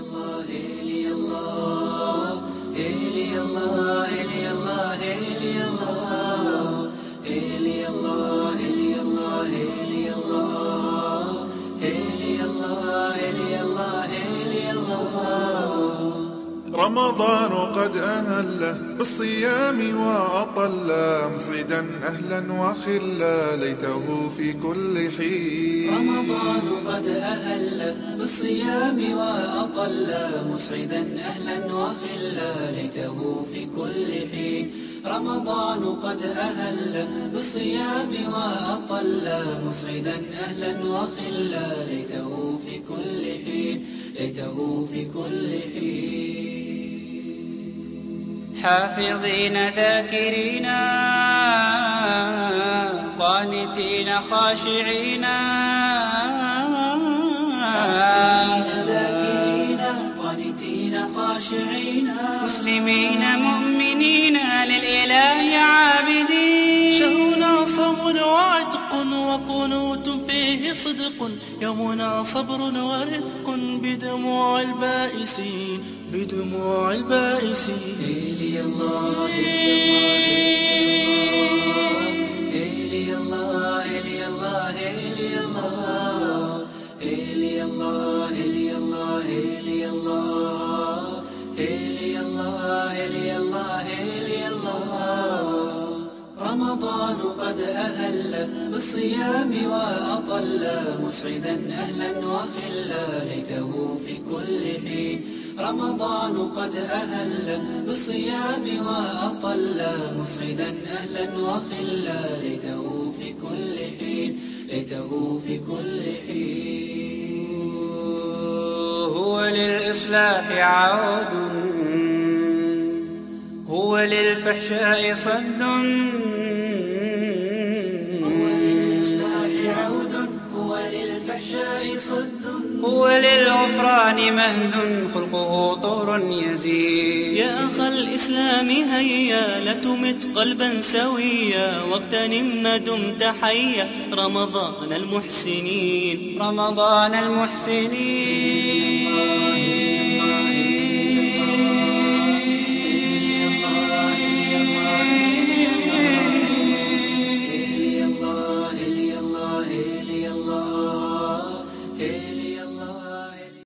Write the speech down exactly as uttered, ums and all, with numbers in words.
رمضان قد أهل بالصيام وأطل مسعدا أهلا وخلا ليته في كل حين. رمضان قد أهل بالصيام وأطل مسعدا أهلا وخلا ليته في كل حين. رمضان قد أهل بالصيام وأطل مسعدا أهلا وخلا ليته في كل حين. ليته في كل حين. حافظين ذاكرين قانتين خاشعين ذاكرين قانتين خاشعين مسلمين مؤمنين للإله عابدين. شهرنا صوم وعتق وقنوت فيه صدق يومنا صبر ورفق بدموع البائسين بدموع البائسين. إلي الله إلي الله إلي الله إلي الله إلي الله إلي الله إلي الله إلي الله إلي الله إلي الله. رمضان قد أهل بالصيام وأطل مسعدا أهلا وخلا ليته في كل حين. رمضان قد أهل بالصيام وأطل مسعدا أهلا وخلا ليته في كل حين. ليته في كل حين. هو للإصلاح عود هو للفحشاء صد هو للإصلاح عود هو للفحشاء صد هو للغفران مهد خلقه طور يزيد. يا أخ الإسلام هيا لا تمت قلبا سويا واغتنم ما دمت حيا رمضان المحسنين. رمضان المحسنين.